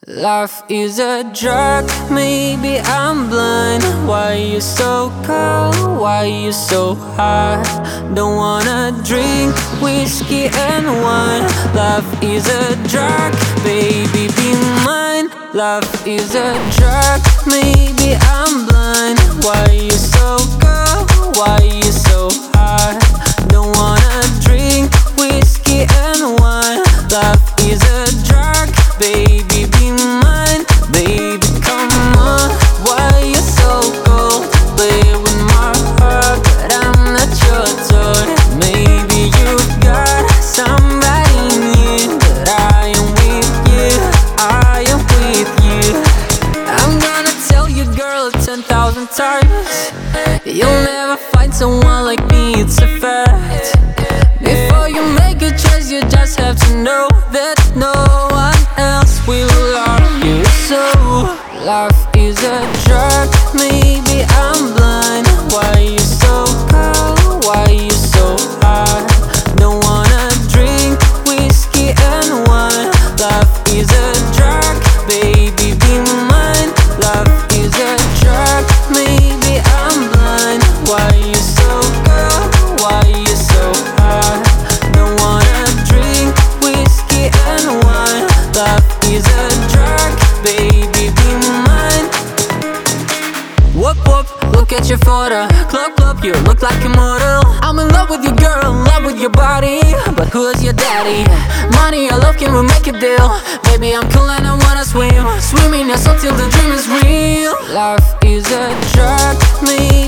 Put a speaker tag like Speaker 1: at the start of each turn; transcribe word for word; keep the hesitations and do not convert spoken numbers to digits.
Speaker 1: Life is a drug, maybe I'm blind. Why you so cold? Why you so hot? Don't wanna drink whiskey and wine. Life is a drug, baby, be mine. Life is a drug, maybe I'm blind. Why you so cold? Why you so hot? Don't wanna drink whiskey and wine. Life is a drug, baby, be mine. Baby, come on, why you so cold? Play with my heart, but I'm not your toy. Maybe you got somebody new, but I am with you, I am with you. I'm gonna tell you, girl, ten thousand times, you'll never find someone like me, it's a fact. Before you make a choice, you just have to know that no one else will love you. So, life is a drug, maybe I'm blind. Why you so cold? Why you so hot? Don't wanna drink whiskey and wine. Life is a drug, baby, be mine. Life is a drug, maybe I'm blind. Why you so cold? Why you so hot? Don't wanna drink whiskey and wine. Life is a drug, baby, be mine. Whoop whoop, look at your photo. Club club, you look like a model. I'm in love with you, girl, in love with your body. But who's your daddy? Money or love, can we make a deal? Baby, I'm cool and I wanna swim. Swimming your soul till the dream is real. Life is a drug, me